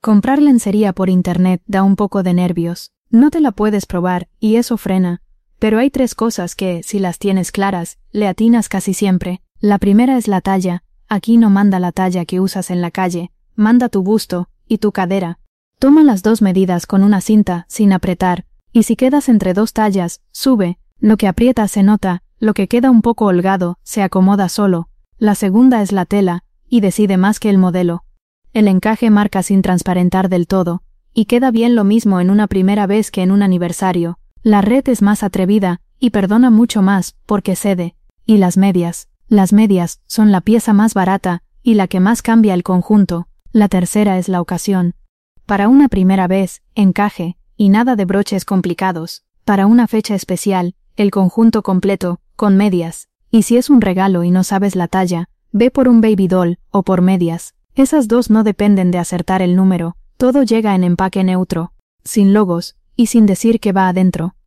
Comprar lencería por internet da un poco de nervios. No te la puedes probar, y eso frena. Pero hay 3 cosas que, si las tienes claras, le atinas casi siempre. La primera es la talla. Aquí no manda la talla que usas en la calle, manda tu busto y tu cadera. Toma las 2 medidas con una cinta, sin apretar, y si quedas entre 2 tallas, sube. Lo que aprieta se nota, lo que queda un poco holgado, se acomoda solo. La segunda es la tela, y decide más que el modelo. El encaje marca sin transparentar del todo, y queda bien lo mismo en una primera vez que en un aniversario. La red es más atrevida, y perdona mucho más, porque cede. Y las medias. Las medias son la pieza más barata, y la que más cambia el conjunto. La tercera es la ocasión. Para una primera vez, encaje, y nada de broches complicados. Para una fecha especial, el conjunto completo, con medias. Y si es un regalo y no sabes la talla, ve por un baby doll, o por medias. Esas 2 no dependen de acertar el número, todo llega en empaque neutro, sin logos, y sin decir que va adentro.